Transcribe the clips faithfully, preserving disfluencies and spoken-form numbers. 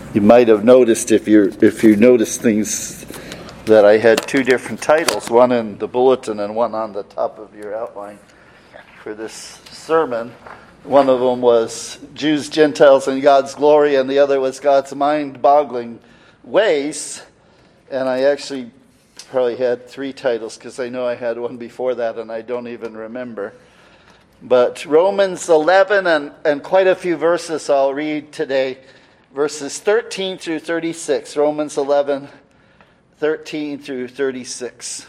You might have noticed, if you if you noticed things, that I had two different titles, one in the bulletin and one on the top of your outline for this sermon. One of them was Jews, Gentiles, and God's glory, and the other was God's mind-boggling ways. And I actually probably had three titles, because I know I had one before that and I don't even remember. But Romans eleven and, and quite a few verses I'll read today. Verses thirteen through thirty-six. Romans eleven, thirteen through thirty-six.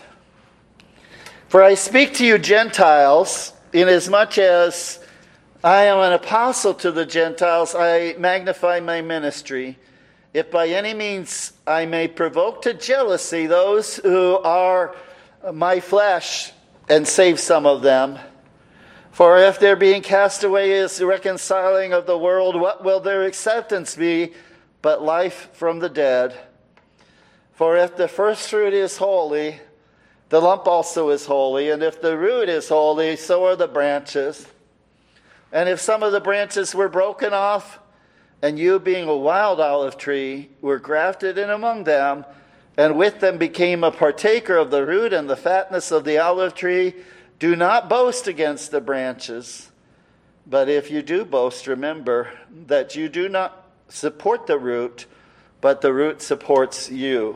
For I speak to you Gentiles, inasmuch as I am an apostle to the Gentiles, I magnify my ministry, if by any means I may provoke to jealousy those who are my flesh, and save some of them. For if their being cast away is the reconciling of the world, what will their acceptance be but life from the dead? For if the first fruit is holy, the lump also is holy, and if the root is holy, so are the branches. And if some of the branches were broken off, and you being a wild olive tree were grafted in among them, and with them became a partaker of the root and the fatness of the olive tree, do not boast against the branches. But if you do boast, remember that you do not support the root, but the root supports you.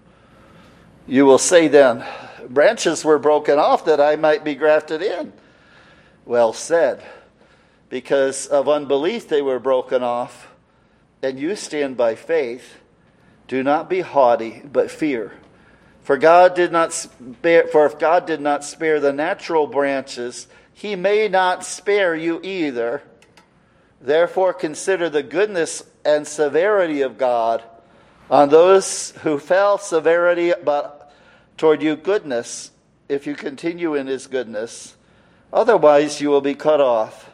You will say then, branches were broken off that I might be grafted in. Well said. Because of unbelief they were broken off, and you stand by faith. Do not be haughty, but fear. For God did not spare, for if God did not spare the natural branches, he may not spare you either. Therefore consider the goodness and severity of God on those who fell, severity, but toward you goodness, if you continue in his goodness. Otherwise you will be cut off.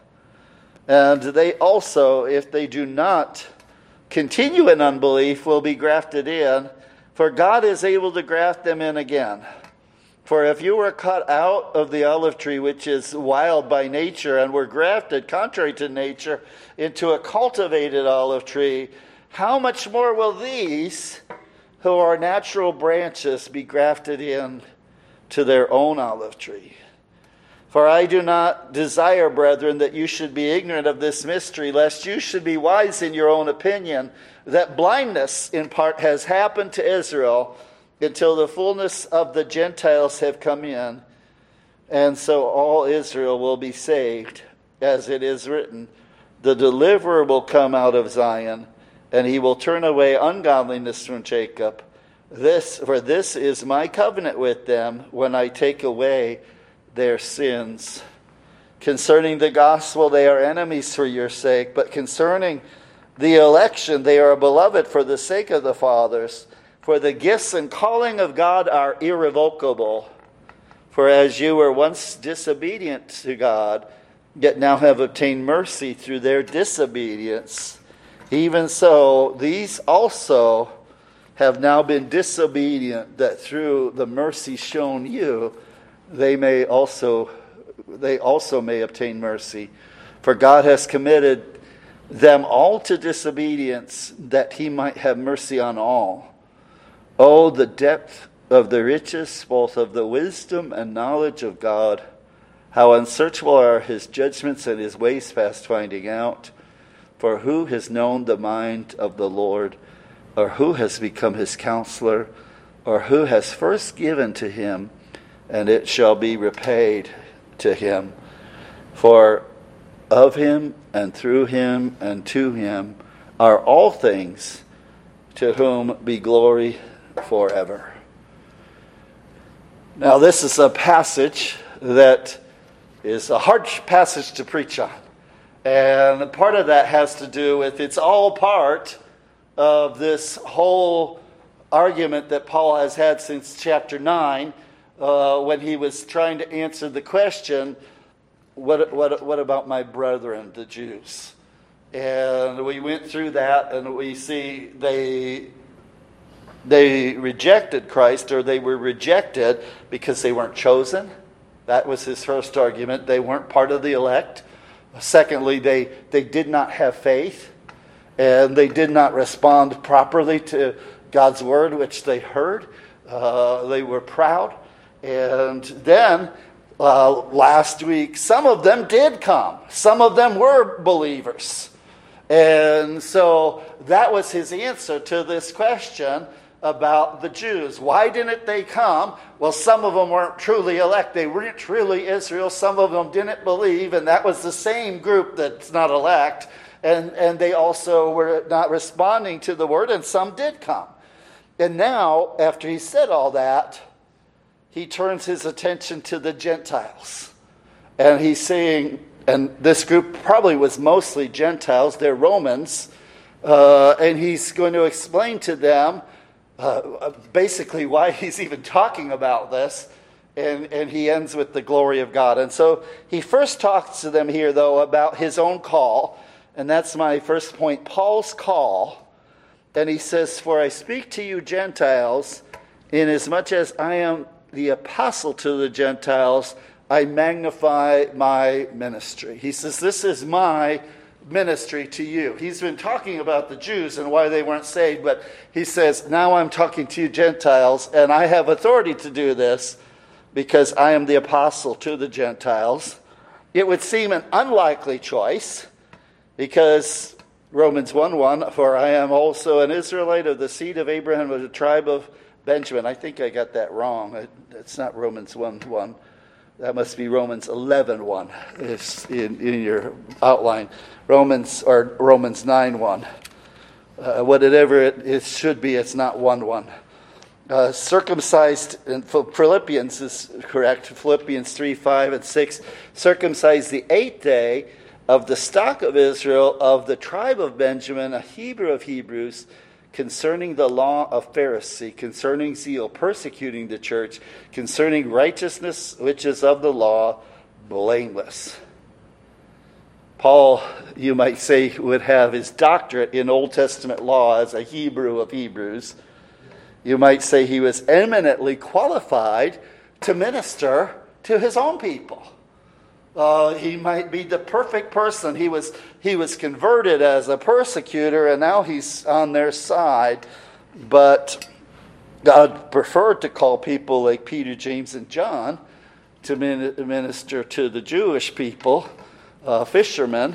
And they also, if they do not continue in unbelief, will be grafted in. For God is able to graft them in again. For if you were cut out of the olive tree, which is wild by nature, and were grafted, contrary to nature, into a cultivated olive tree, how much more will these, who are natural branches, be grafted in to their own olive tree? For I do not desire, brethren, that you should be ignorant of this mystery, lest you should be wise in your own opinion, that blindness in part has happened to Israel until the fullness of the Gentiles have come in, and so all Israel will be saved. As it is written, the deliverer will come out of Zion, and he will turn away ungodliness from Jacob. This, for this is my covenant with them when I take away their sins. Concerning the gospel, they are enemies for your sake, but concerning the election, they are beloved for the sake of the fathers. For the gifts and calling of God are irrevocable. For as you were once disobedient to God, yet now have obtained mercy through their disobedience, even so these also have now been disobedient, that through the mercy shown you, they may also they also may obtain mercy. For God has committed them all to disobedience, that he might have mercy on all. Oh, the depth of the riches, both of the wisdom and knowledge of God. How unsearchable are his judgments and his ways past finding out. For who has known the mind of the Lord, or who has become his counselor, or who has first given to him, and it shall be repaid to him. For of him, and through him, and to him are all things, to whom be glory forever. Now this is a passage that is a hard passage to preach on. And part of that has to do with, it's all part of this whole argument that Paul has had since chapter nine, Uh, when he was trying to answer the question, what, what, what about my brethren, the Jews? And we went through that, and we see they they rejected Christ, or they were rejected because they weren't chosen. That was his first argument. They weren't part of the elect. Secondly, they, they did not have faith. and they did not respond properly to God's word, which they heard. Uh, they were proud. And then uh, last week, some of them did come. Some of them were believers. And so that was his answer to this question about the Jews. Why didn't they come? Well, some of them weren't truly elect. They weren't truly Israel. Some of them didn't believe, and that was the same group that's not elect. And, and they also were not responding to the word, and some did come. And now, after he said all that, he turns his attention to the Gentiles. And he's saying, and this group probably was mostly Gentiles, they're Romans, uh, and he's going to explain to them uh, basically why he's even talking about this, and, and he ends with the glory of God. And so he first talks to them here, though, about his own call, and that's my first point, Paul's call. And he says, "For I speak to you Gentiles, inasmuch as I am the apostle to the Gentiles, I magnify my ministry." He says, this is my ministry to you. He's been talking about the Jews and why they weren't saved, but he says, now I'm talking to you Gentiles, and I have authority to do this because I am the apostle to the Gentiles. It would seem an unlikely choice because Romans one one, "For I am also an Israelite of the seed of Abraham of the tribe of Benjamin." I think I got that wrong. It's not Romans one one. That must be Romans eleven one. It's in, in your outline. Romans or Romans nine one. Uh, whatever it, it should be, it's not one one. Uh, circumcised, and Philippians is correct. Philippians three five and six. "Circumcised the eighth day, of the stock of Israel, of the tribe of Benjamin, a Hebrew of Hebrews, concerning the law of Pharisee, concerning zeal, persecuting the church, concerning righteousness which is of the law, blameless." Paul, you might say, would have his doctorate in Old Testament law as a Hebrew of Hebrews. You might say he was eminently qualified to minister to his own people. Uh, he might be the perfect person. He was he was converted as a persecutor, and now he's on their side. But God preferred to call people like Peter, James, and John to minister to the Jewish people, uh, fishermen.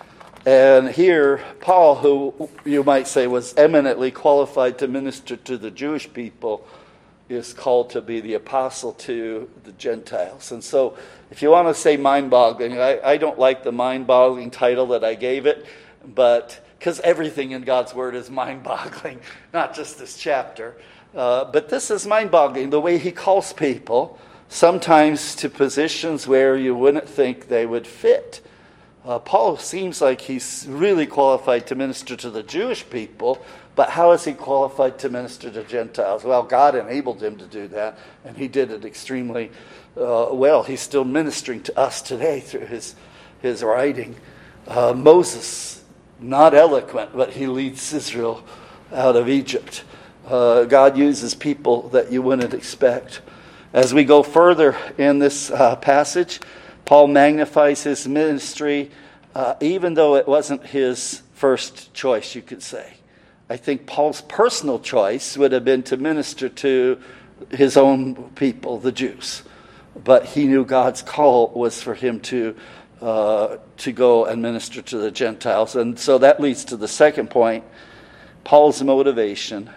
And here, Paul, who you might say was eminently qualified to minister to the Jewish people, is called to be the apostle to the Gentiles. And so, if you want to say mind-boggling, I, I don't like the mind-boggling title that I gave it, but because everything in God's Word is mind-boggling, not just this chapter. Uh, but this is mind-boggling, the way he calls people, sometimes to positions where you wouldn't think they would fit. Uh, Paul seems like he's really qualified to minister to the Jewish people, but how is he qualified to minister to Gentiles? Well, God enabled him to do that, and he did it extremely uh, well. He's still ministering to us today through his, his writing. Uh, Moses, not eloquent, but he leads Israel out of Egypt. Uh, God uses people that you wouldn't expect. As we go further in this uh, passage, Paul magnifies his ministry, uh, even though it wasn't his first choice, you could say. I think Paul's personal choice would have been to minister to his own people, the Jews. But he knew God's call was for him to uh, to go and minister to the Gentiles. And so that leads to the second point, Paul's motivation.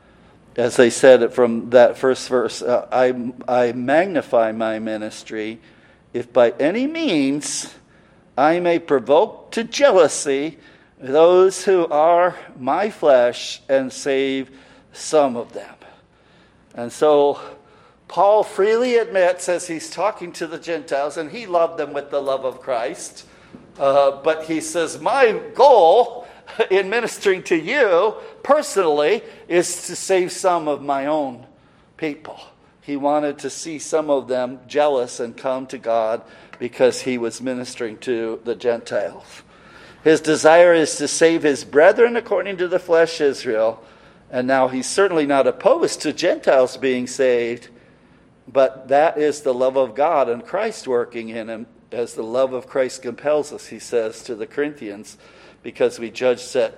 As I said from that first verse, uh, I, I magnify my ministry if by any means I may provoke to jealousy those who are my flesh and save some of them. And so Paul freely admits, as he's talking to the Gentiles, and he loved them with the love of Christ, uh, but he says, my goal in ministering to you personally is to save some of my own people. He wanted to see some of them jealous and come to God because he was ministering to the Gentiles. His desire is to save his brethren according to the flesh, Israel. And now he's certainly not opposed to Gentiles being saved, but that is the love of God and Christ working in him, as the love of Christ compels us, he says to the Corinthians, because we judge that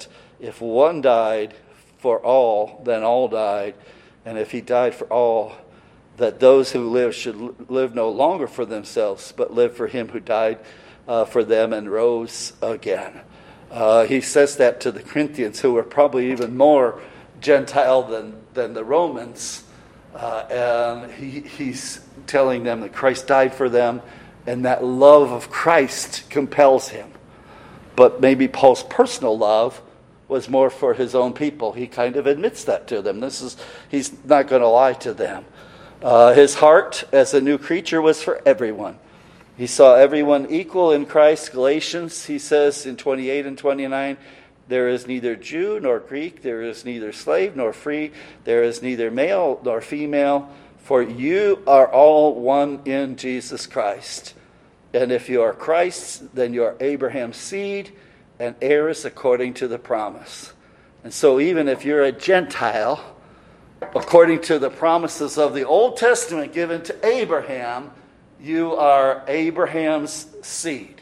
If one died for all, then all died. And if he died for all, that those who live should live no longer for themselves, but live for him who died uh, for them and rose again. Uh, he says that to the Corinthians, who were probably even more Gentile than, than the Romans. Uh, and he, he's telling them that Christ died for them, and that love of Christ compels him. But maybe Paul's personal love was more for his own people. He kind of admits that to them. This is he's not going to lie to them. Uh, his heart as a new creature was for everyone. He saw everyone equal in Christ. Galatians, he says in twenty-eight and twenty-nine, there is neither Jew nor Greek, there is neither slave nor free, there is neither male nor female, for you are all one in Jesus Christ. And if you are Christ's, then you are Abraham's seed and heirs according to the promise. And so even if you're a Gentile, according to the promises of the Old Testament given to Abraham, you are Abraham's seed.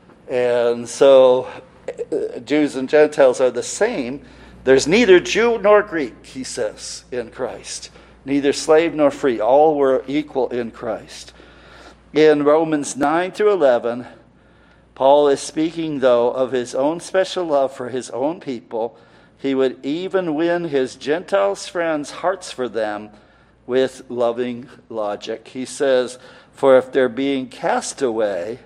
And so Jews and Gentiles are the same. There's neither Jew nor Greek, he says, in Christ. Neither slave nor free. All were equal in Christ. In Romans nine through eleven, Paul is speaking, though, of his own special love for his own people. He would even win his Gentiles' friends' hearts for them with loving logic. He says, for if their being cast away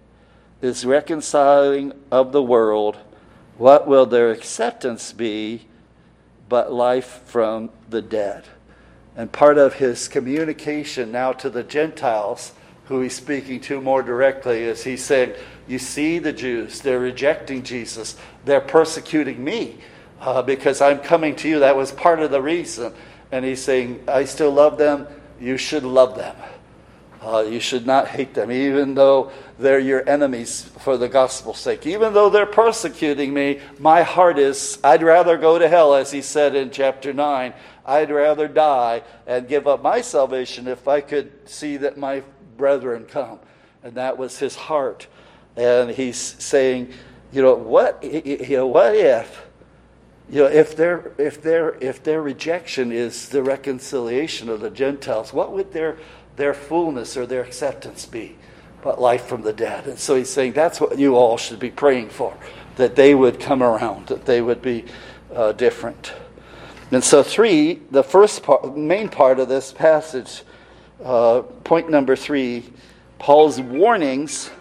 is reconciling of the world, what will their acceptance be but life from the dead? And part of his communication now to the Gentiles, who he's speaking to more directly, is he's saying, you see the Jews, they're rejecting Jesus. They're persecuting me uh, because I'm coming to you. That was part of the reason. And he's saying, I still love them. You should love them. Uh, you should not hate them, even though they're your enemies for the gospel's sake. Even though they're persecuting me, my heart is, I'd rather go to hell, as he said in chapter nine. I'd rather die and give up my salvation if I could see that my brethren come. And that was his heart. And he's saying, you know, what, you know, what if, you know, if their if their if their rejection is the reconciliation of the Gentiles, what would their their fullness or their acceptance be but life from the dead? And so he's saying that's what you all should be praying for, that they would come around, that they would be uh, different. And so three, the first part, main part of this passage, uh, point number three, Paul's warnings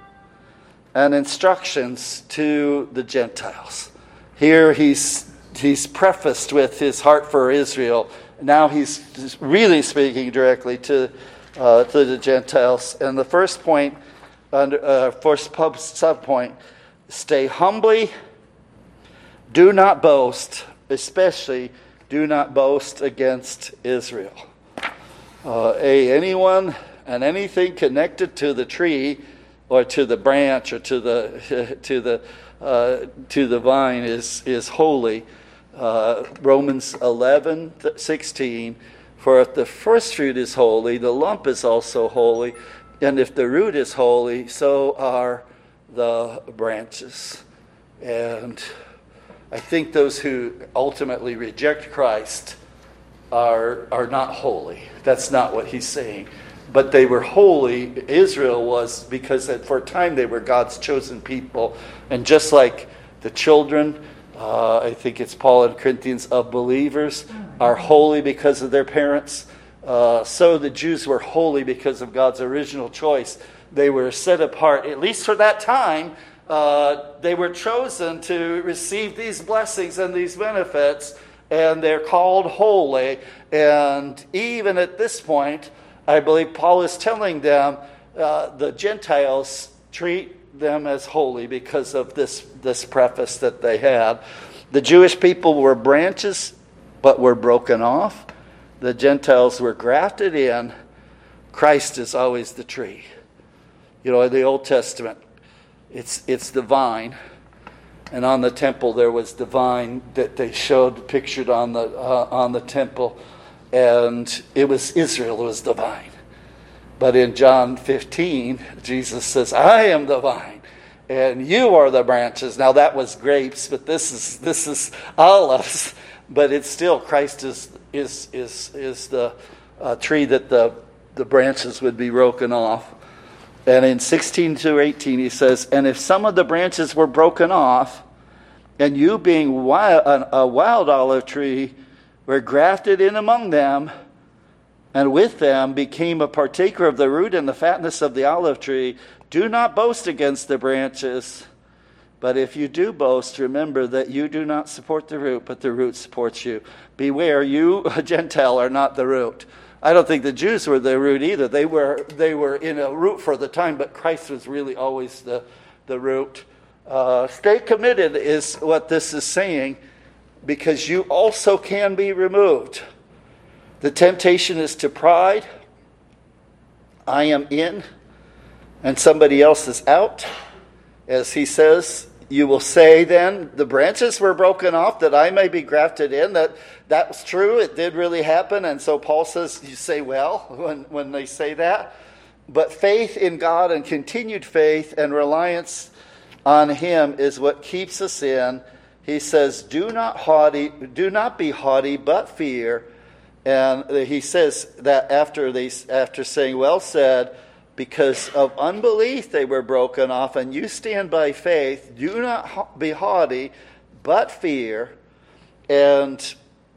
and instructions to the Gentiles. Here he's he's prefaced with his heart for Israel. Now he's really speaking directly to uh, to the Gentiles. And the first point, under uh, first pub, sub point, stay humbly, do not boast, especially do not boast against Israel. Uh, a anyone and anything connected to the tree or to the branch or to the to the uh, to the vine is is holy. Uh, Romans eleven sixteen. For if the first fruit is holy, the lump is also holy, and if the root is holy, so are the branches. And I think those who ultimately reject Christ are are not holy. That's not what he's saying. But they were holy. Israel was, because for a time they were God's chosen people. And just like the children, uh, I think it's Paul and Corinthians, of believers are holy because of their parents. Uh, so the Jews were holy because of God's original choice. They were set apart, at least for that time. Uh, they were chosen to receive these blessings and these benefits, and they're called holy. And even at this point, I believe Paul is telling them, uh, the Gentiles treat them as holy because of this, this preface that they had. The Jewish people were branches, but were broken off. The Gentiles were grafted in. Christ is always the tree. You know, in the Old Testament, it's it's the vine. And on the temple there was the vine that they showed pictured on the uh, on the temple. And it was Israel was the vine. But in John fifteen, Jesus says, I am the vine, and you are the branches. Now that was grapes, but this is this is olives. But it's still Christ is is is is the uh, tree that the the branches would be broken off. And in sixteen to eighteen, he says, "And if some of the branches were broken off, and you being wild, a wild olive tree, were grafted in among them, and with them became a partaker of the root and the fatness of the olive tree, do not boast against the branches. But if you do boast, remember that you do not support the root, but the root supports you. Beware, you, a Gentile, are not the root." I don't think the Jews were the root either. They were they were in a root for the time, but Christ was really always the, the root. Uh, stay committed is what this is saying, because you also can be removed. The temptation is to pride. I am in, and somebody else is out. As he says, you will say then, the branches were broken off that I may be grafted in. That that's true. It did really happen. And so Paul says, you say well when, when they say that. But faith in God and continued faith and reliance on him is what keeps us in. He says, do not haughty, do not be haughty, but fear. And he says that after they after saying, well said, because of unbelief they were broken off, and you stand by faith. Do not be haughty, but fear. And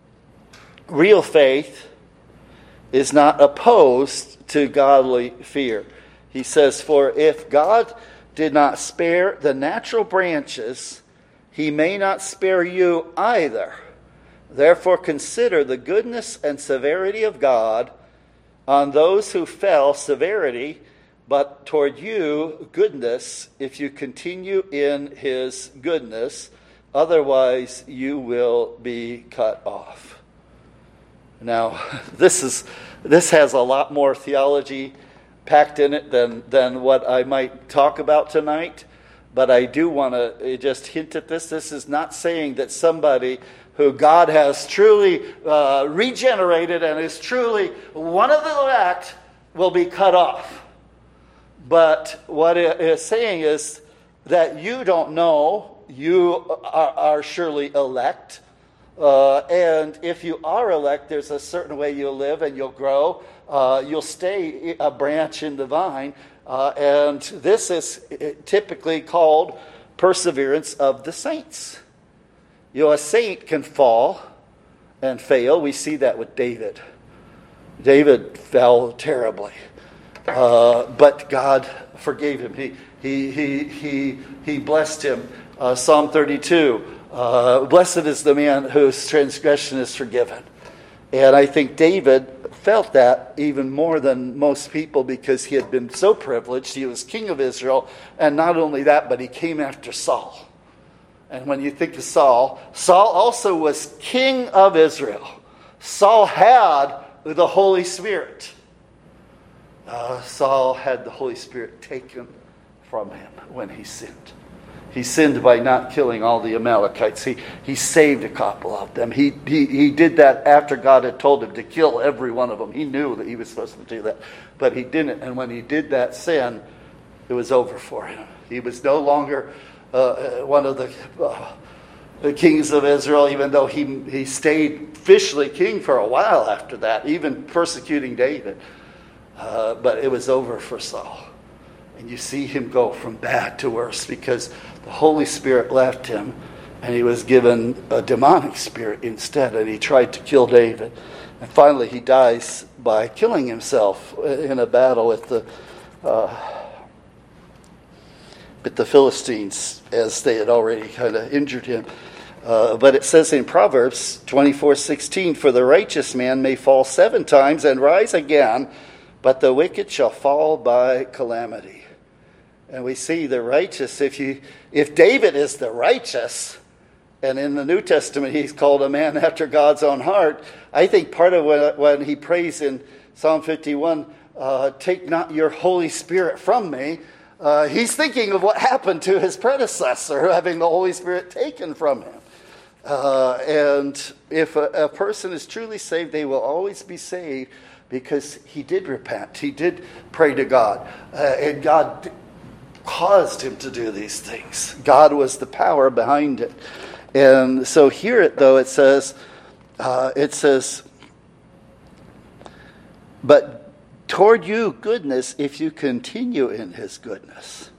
real faith is not opposed to godly fear. He says, for if God did not spare the natural branches, he may not spare you either. Therefore consider the goodness and severity of God. On those who fell, severity, but toward you, goodness, if you continue in his goodness. Otherwise, you will be cut off. Now, this is this has a lot more theology packed in it than, than what I might talk about tonight. But I do want to just hint at this. This is not saying that somebody who God has truly uh, regenerated and is truly one of the elect will be cut off. But what it is saying is that you don't know you are, are surely elect. Uh, and if you are elect, there's a certain way you'll live and you'll grow. Uh, you'll stay a branch in the vine. Uh, and this is typically called perseverance of the saints. You know, a saint can fall and fail. We see that with David. David fell terribly, uh, but God forgave him. He he he he he blessed him. Uh, Psalm thirty-two. Uh, Blessed is the man whose transgression is forgiven. And I think David felt that even more than most people, because he had been so privileged. He was king of Israel, and not only that, but he came after Saul. And when you think of Saul, Saul also was king of Israel. Saul had the Holy Spirit. Uh, Saul had the Holy Spirit taken from him when he sinned. He sinned by not killing all the Amalekites. He he saved a couple of them. He, he, he did that after God had told him to kill every one of them. He knew that he was supposed to do that, but he didn't. And when he did that sin, it was over for him. He was no longer Uh, one of the, uh, the kings of Israel, even though he he stayed officially king for a while after that, even persecuting David. Uh, but it was over for Saul. And you see him go from bad to worse because the Holy Spirit left him, and he was given a demonic spirit instead, and he tried to kill David. And finally he dies by killing himself in a battle with the uh, with the Philistines, as they had already kind of injured him. Uh, but it says in Proverbs twenty-four sixteen, for the righteous man may fall seven times and rise again, but the wicked shall fall by calamity. And we see the righteous, if you if David is the righteous, and in the New Testament he's called a man after God's own heart, I think part of when, when he prays in Psalm fifty-one, uh, take not your Holy Spirit from me, Uh, he's thinking of what happened to his predecessor, having the Holy Spirit taken from him. Uh, and if a, a person is truly saved, they will always be saved because he did repent. He did pray to God. Uh, and God caused him to do these things. God was the power behind it. And so here, it though it says, uh, it says, but toward you goodness if you continue in his goodness.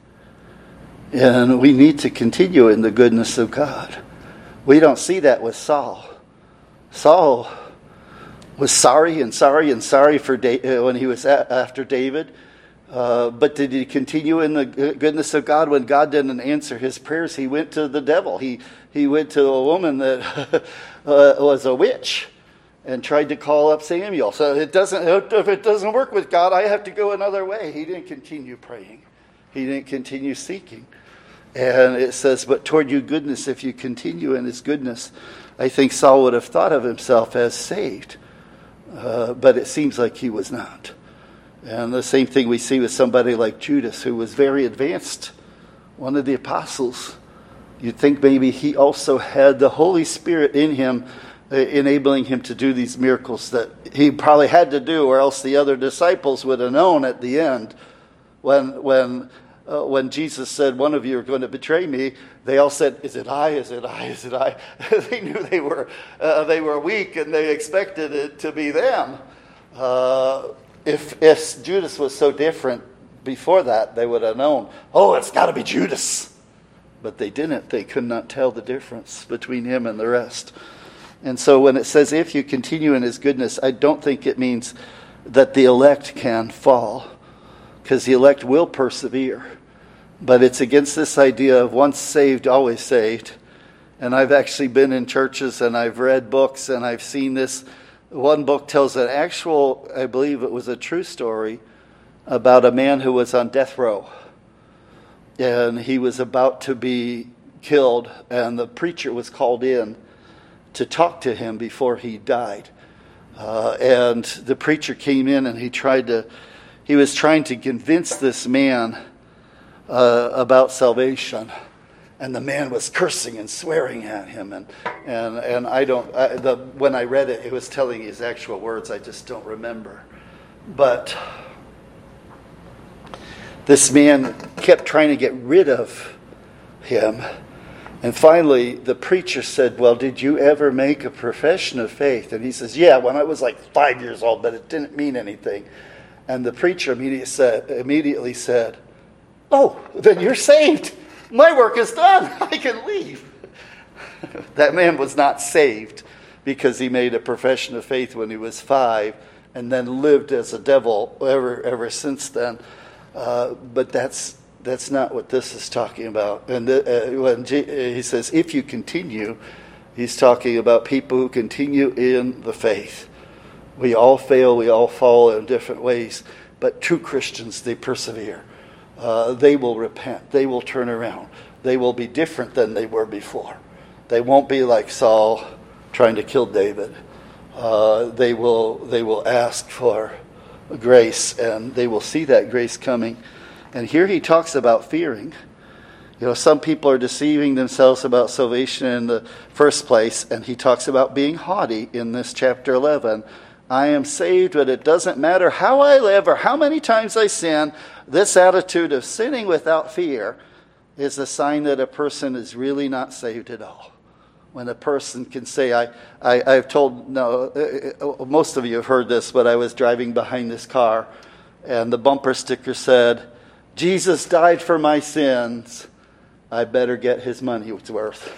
And we need to continue in the goodness of God. We don't see that with Saul. Saul was sorry and sorry and sorry for da- when he was a- after David. Uh, but did he continue in the goodness of God? When God didn't answer his prayers, he went to the devil. He he went to a woman that uh, was a witch and tried to call up Samuel. So it doesn't if it doesn't work with God, I have to go another way. He didn't continue praying. He didn't continue seeking. And it says, but toward you goodness, if you continue in his goodness. I think Saul would have thought of himself as saved. Uh, but it seems like he was not. And the same thing we see with somebody like Judas, who was very advanced, one of the apostles. You'd think maybe he also had the Holy Spirit in him, uh, enabling him to do these miracles that he probably had to do, or else the other disciples would have known at the end when when uh, when Jesus said, one of you are going to betray me. They all said, is it I, is it I, is it I? They knew they were uh, they were weak and they expected it to be them. Uh, if, if Judas was so different before that, they would have known, oh, it's got to be Judas. But they didn't. They could not tell the difference between him and the rest. And so when it says, if you continue in his goodness, I don't think it means that the elect can fall, because the elect will persevere. But it's against this idea of once saved, always saved. And I've actually been in churches and I've read books and I've seen this. One book tells an actual, I believe it was a true story, about a man who was on death row. And he was about to be killed, and the preacher was called in to talk to him before he died. Uh, and the preacher came in and he tried to, he was trying to convince this man uh, about salvation. And the man was cursing and swearing at him. And and, and I don't, I, the, when I read it, it was telling his actual words. I just don't remember. But this man kept trying to get rid of him. And finally, the preacher said, well, did you ever make a profession of faith? And he says, yeah, when I was like five years old, but it didn't mean anything. And the preacher immediately said, immediately said, oh, then you're saved. My work is done. I can leave. That man was not saved because he made a profession of faith when he was five and then lived as a devil ever ever since then. Uh, but that's that's not what this is talking about. And the, uh, when G, uh, he says, if you continue, he's talking about people who continue in the faith. We all fail, we all fall in different ways, but true Christians, they persevere. Uh, they will repent. They will turn around. They will be different than they were before. They won't be like Saul trying to kill David. Uh, they will they will ask for grace, and they will see that grace coming. And here he talks about fearing. You know, some people are deceiving themselves about salvation in the first place, and he talks about being haughty in this chapter eleven. I am saved, but it doesn't matter how I live or how many times I sin. This attitude of sinning without fear is a sign that a person is really not saved at all. When a person can say, I, I, I've told, no, most of you have heard this, but I was driving behind this car, and the bumper sticker said, Jesus died for my sins. I better get his money worth.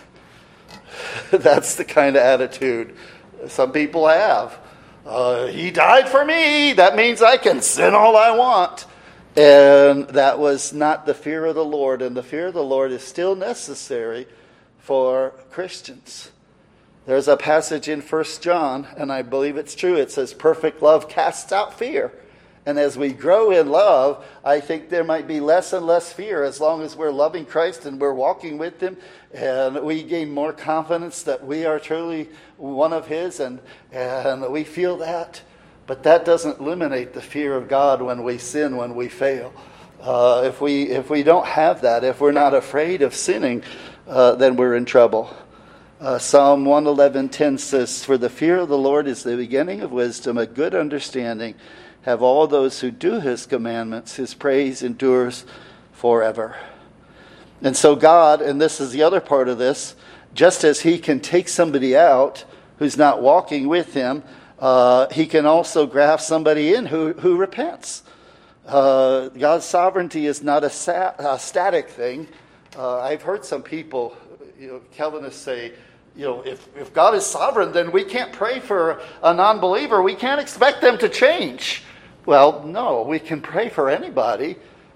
That's the kind of attitude some people have. Uh, he died for me. That means I can sin all I want. And that was not the fear of the Lord. And the fear of the Lord is still necessary for Christians. There's a passage in First John, and I believe it's true. It says, perfect love casts out fear. And as we grow in love, I think there might be less and less fear as long as we're loving Christ and we're walking with him. And we gain more confidence that we are truly one of his, and, and we feel that. But that doesn't eliminate the fear of God when we sin, when we fail. Uh, if we if we don't have that, if we're not afraid of sinning, uh, then we're in trouble. Uh, Psalm one eleven ten says, for the fear of the Lord is the beginning of wisdom, a good understanding have all those who do his commandments. His praise endures forever. And so God, and this is the other part of this, just as he can take somebody out who's not walking with him, uh, he can also graft somebody in who, who repents. Uh, God's sovereignty is not a, sa- a static thing. Uh, I've heard some people, you know, Calvinists say, you know, if, if God is sovereign, then we can't pray for a non-believer. We can't expect them to change. Well, no, we can pray for anybody,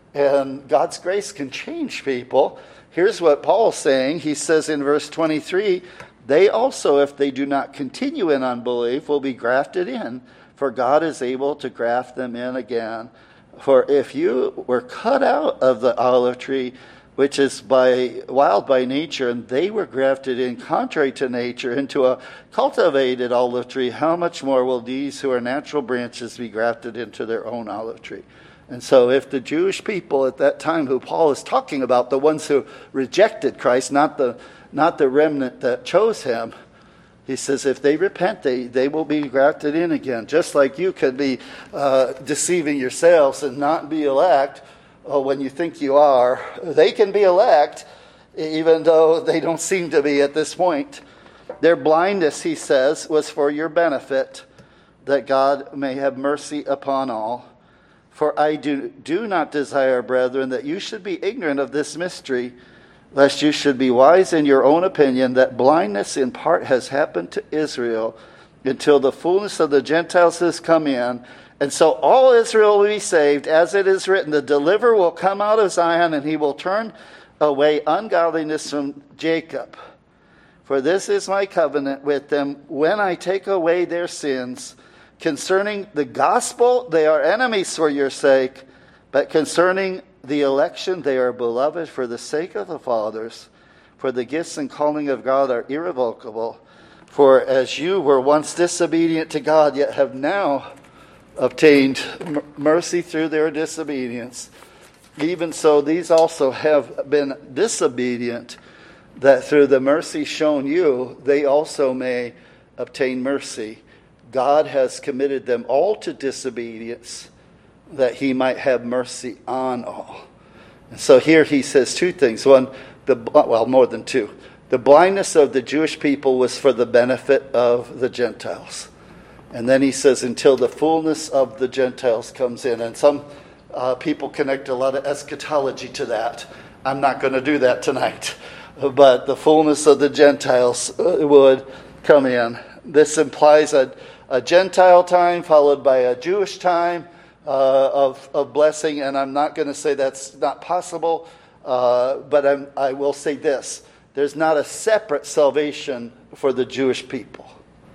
and God's grace can change people. Here's what Paul's saying. He says in verse twenty-three, they also, if they do not continue in unbelief, will be grafted in, for God is able to graft them in again. For if you were cut out of the olive tree, which is by wild by nature, and they were grafted in contrary to nature into a cultivated olive tree, how much more will these who are natural branches be grafted into their own olive tree? And so if the Jewish people at that time, who Paul is talking about, the ones who rejected Christ, not the not the remnant that chose him, he says if they repent, they, they will be grafted in again. Just like you could be uh, deceiving yourselves and not be elect, oh, when you think you are, they can be elect, even though they don't seem to be at this point. Their blindness, he says, was for your benefit, that God may have mercy upon all. For I do, do not desire, brethren, that you should be ignorant of this mystery, lest you should be wise in your own opinion, that blindness in part has happened to Israel, until the fullness of the Gentiles has come in. And so all Israel will be saved, as it is written, the deliverer will come out of Zion, and he will turn away ungodliness from Jacob. For this is my covenant with them, when I take away their sins. Concerning the gospel, they are enemies for your sake, but concerning the election, they are beloved for the sake of the fathers. For the gifts and calling of God are irrevocable. For as you were once disobedient to God, yet have now obtained mercy through their disobedience, even so these also have been disobedient, that through the mercy shown you, they also may obtain mercy. God has committed them all to disobedience, that he might have mercy on all. And so here he says two things. One, the well, more than two. The blindness of the Jewish people was for the benefit of the Gentiles. And then he says, until the fullness of the Gentiles comes in. And some uh, people connect a lot of eschatology to that. I'm not going to do that tonight. But the fullness of the Gentiles would come in. This implies a, a Gentile time followed by a Jewish time uh, of, of blessing. And I'm not going to say that's not possible. Uh, but I'm, I will say this. There's not a separate salvation for the Jewish people.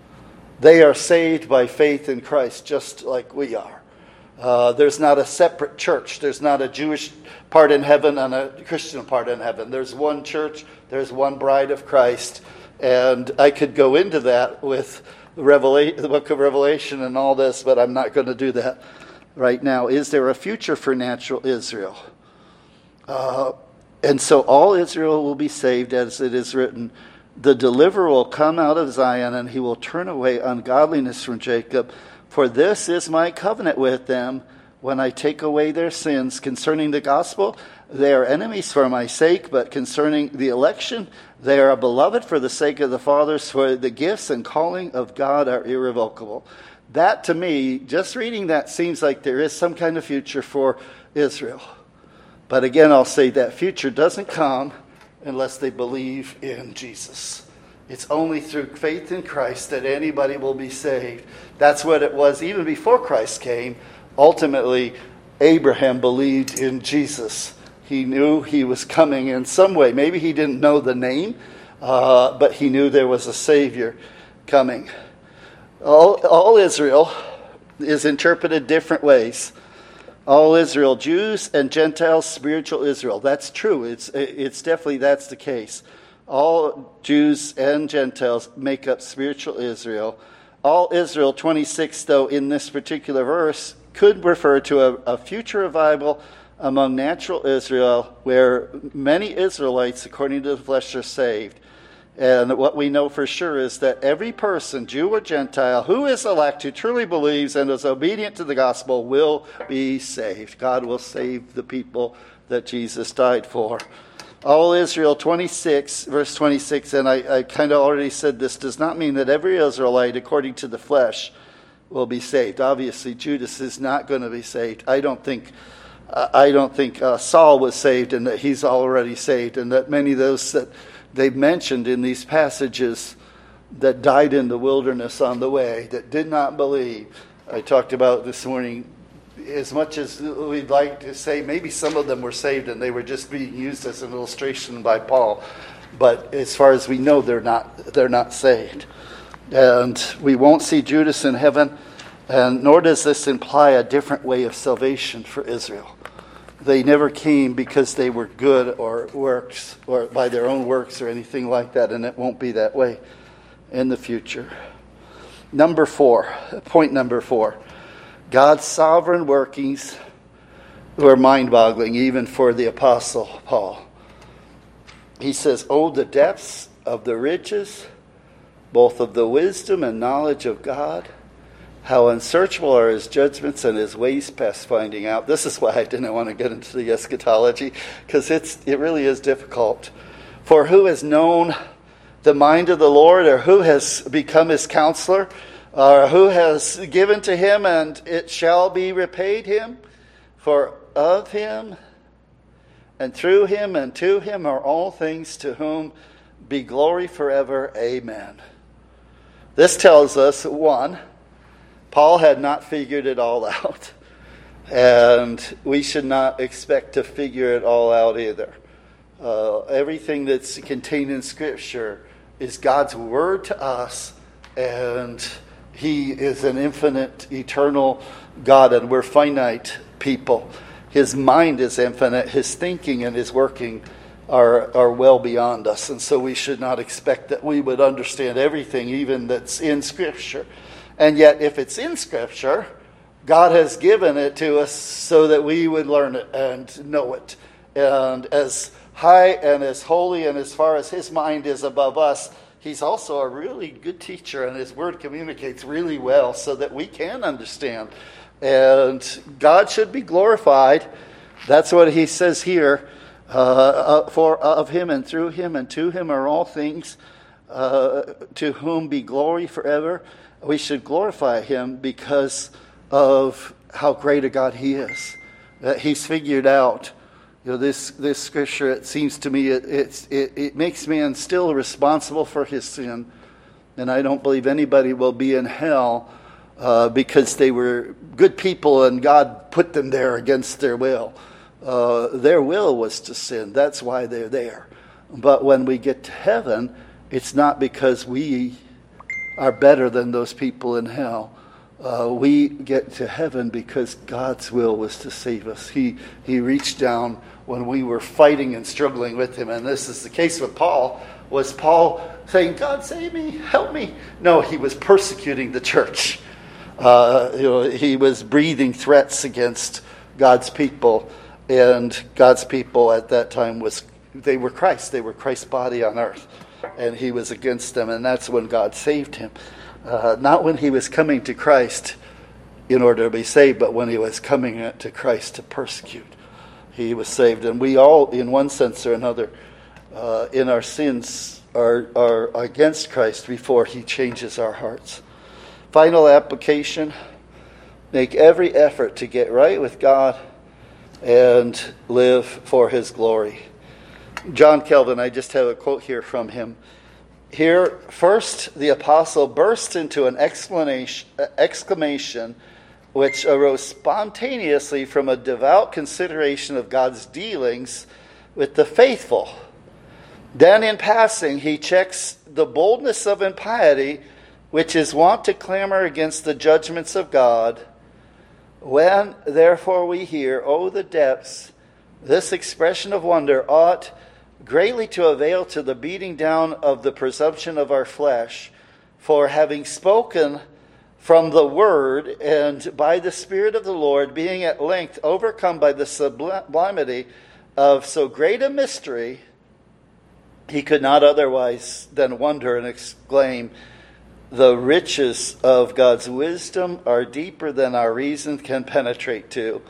They are saved by faith in Christ just like we are. Uh, there's not a separate church. There's not a Jewish part in heaven and a Christian part in heaven. There's one church. There's one bride of Christ. And I could go into that with the, Revela- the book of Revelation and all this, but I'm not going to do that right now. Is there a future for natural Israel? Uh, and so all Israel will be saved, as it is written. The deliverer will come out of Zion, and he will turn away ungodliness from Jacob. For this is my covenant with them, when I take away their sins. Concerning the gospel, they are enemies for my sake, but concerning the election, they are beloved for the sake of the fathers, for the gifts and calling of God are irrevocable. That, to me, just reading that, seems like there is some kind of future for Israel. But again, I'll say that future doesn't come unless they believe in Jesus. It's only through faith in Christ that anybody will be saved. That's what it was even before Christ came. Ultimately, Abraham believed in Jesus. He knew he was coming in some way. Maybe he didn't know the name, uh, but he knew there was a Savior coming. All, all Israel is interpreted different ways. All Israel, Jews and Gentiles, spiritual Israel. That's true. It's it's definitely that's the case. All Jews and Gentiles make up spiritual Israel. All Israel, twenty-six, though, in this particular verse, could refer to a, a future revival among natural Israel, where many Israelites, according to the flesh, are saved. And what we know for sure is that every person, Jew or Gentile, who is elect, who truly believes and is obedient to the gospel, will be saved. God will save the people that Jesus died for. All Israel, twenty-six, verse twenty-six, and I, I kind of already said this, does not mean that every Israelite, according to the flesh, will be saved. Obviously, Judas is not going to be saved. I don't think uh, I don't think uh, Saul was saved and that he's already saved, and that many of those that they've mentioned in these passages that died in the wilderness on the way, that did not believe. I talked about this morning, as much as we'd like to say, maybe some of them were saved and they were just being used as an illustration by Paul. But as far as we know, they're not they're not saved. And we won't see Judas in heaven, and nor does this imply a different way of salvation for Israel. They never came because they were good or works, or by their own works or anything like that, and it won't be that way in the future. Number four, point number four. God's sovereign workings were mind-boggling, even for the Apostle Paul. He says, "Oh, the depths of the riches, both of the wisdom and knowledge of God. How unsearchable are his judgments and his ways past finding out." This is why I didn't want to get into the eschatology, because it's it really is difficult. "For who has known the mind of the Lord, or who has become his counselor? Or who has given to him, and it shall be repaid him? For of him, and through him, and to him are all things, to whom be glory forever. Amen." This tells us, one, Paul had not figured it all out. And we should not expect to figure it all out either. Uh, everything that's contained in Scripture is God's word to us, and he is an infinite, eternal God, and we're finite people. His mind is infinite. His thinking and his working are, are well beyond us. And so we should not expect that we would understand everything, even that's in Scripture. And yet, if it's in Scripture, God has given it to us so that we would learn it and know it. And as high and as holy and as far as his mind is above us, he's also a really good teacher, and his word communicates really well so that we can understand. And God should be glorified. That's what he says here. Uh, for of him and through him and to him are all things, uh, to whom be glory forever. We should glorify him because of how great a God he is. That he's figured out. You know, this this scripture, it seems to me, it, it's, it it makes man still responsible for his sin. And I don't believe anybody will be in hell uh, because they were good people and God put them there against their will. Uh, their will was to sin. That's why they're there. But when we get to heaven, it's not because we are better than those people in hell. Uh, we get to heaven because God's will was to save us. He he reached down when we were fighting and struggling with him. And this is the case with Paul. Was Paul saying, "God, save me, help me"? No, he was persecuting the church. Uh, you know, he was breathing threats against God's people. And God's people at that time, was they were Christ. They were Christ's body on earth. And he was against them. And that's when God saved him. Uh, not when he was coming to Christ in order to be saved, but when he was coming to Christ to persecute. He was saved. And we all, in one sense or another, uh, in our sins, are, are against Christ before he changes our hearts. Final application: make every effort to get right with God and live for his glory. John Calvin, I just have a quote here from him. Here, first, the apostle burst into an exclamation, exclamation which arose spontaneously from a devout consideration of God's dealings with the faithful. Then, in passing, he checks the boldness of impiety, which is wont to clamor against the judgments of God. When, therefore, we hear, "Oh, the depths," this expression of wonder ought greatly to avail to the beating down of the presumption of our flesh, for having spoken from the word, and by the Spirit of the Lord, being at length overcome by the sublimity of so great a mystery, he could not otherwise than wonder and exclaim, "The riches of God's wisdom are deeper than our reason can penetrate to."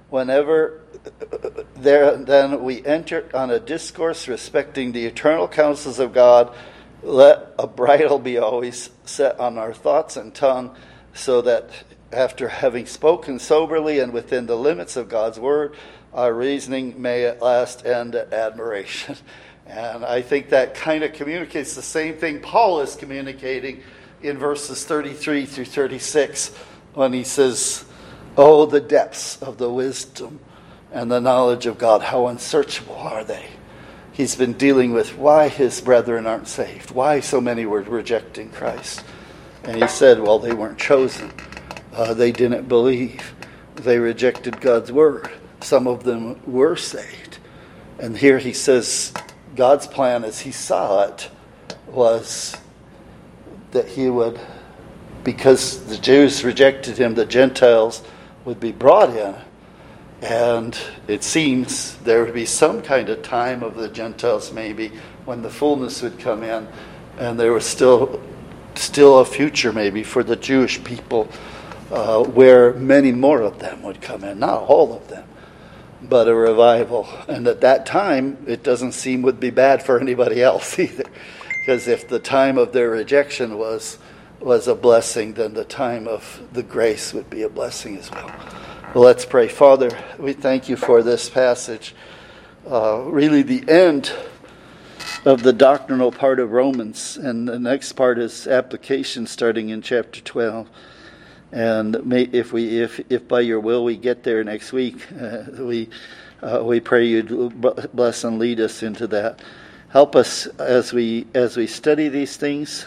Whenever there, then we enter on a discourse respecting the eternal counsels of God, let a bridle be always set on our thoughts and tongue, so that after having spoken soberly and within the limits of God's word, our reasoning may at last end at admiration. And I think that kind of communicates the same thing Paul is communicating in verses thirty-three through thirty-six when he says, "Oh, the depths of the wisdom and the knowledge of God, how unsearchable are they." He's been dealing with why his brethren aren't saved, why so many were rejecting Christ. And he said, well, they weren't chosen. Uh, they didn't believe. They rejected God's word. Some of them were saved. And here he says, God's plan as he saw it was that he would, because the Jews rejected him, the Gentiles would be brought in. And it seems there would be some kind of time of the Gentiles maybe when the fullness would come in, and there was still still a future maybe for the Jewish people uh, where many more of them would come in, not all of them, but a revival. And at that time, it doesn't seem would be bad for anybody else either, because if the time of their rejection was was a blessing, then the time of the grace would be a blessing as well. Well, let's pray. Father, we thank you for this passage. Uh, really the end of the doctrinal part of Romans. And the next part is application starting in chapter twelve. And may, if we, if, if by your will we get there next week, uh, we, uh, we pray you bless and lead us into that. Help us as we, as we study these things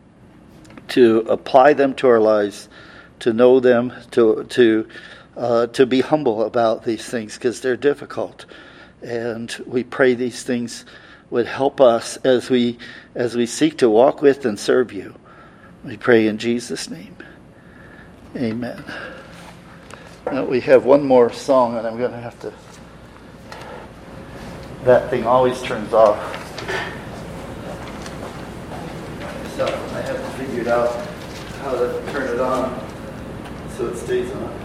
to apply them to our lives, to know them, to, to, Uh, to be humble about these things because they're difficult, and we pray these things would help us as we as we seek to walk with and serve you. We pray in Jesus' name, amen. Now we have one more song, and I'm going to have to. That thing always turns off, so I haven't figured out how to turn it on so it stays on.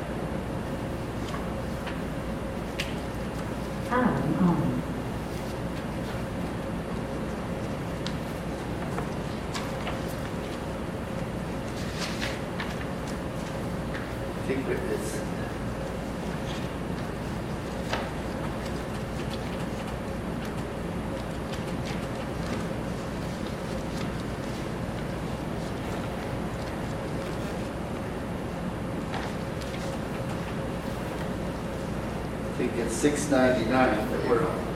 On, on. I think it is. I think it's six ninety-nine that we're on.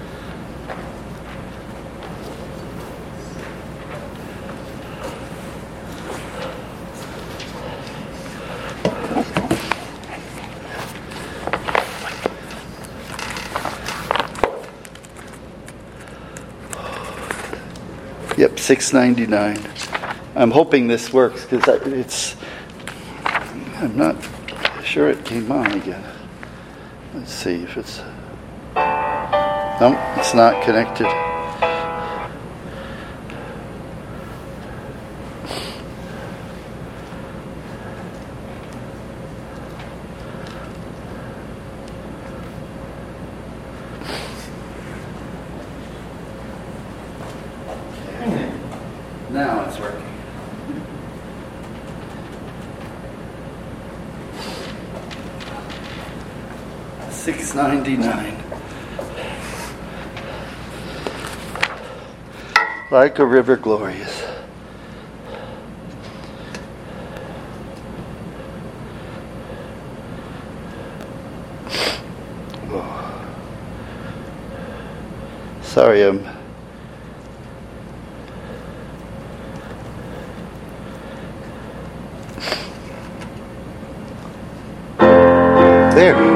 Yep, six ninety-nine. I'm hoping this works because it's. I'm not sure it came on again. Let's see if it's. No, it's not connected. Now it's working. six ninety-nine. Like a river glorious. Oh. Sorry, I'm. There.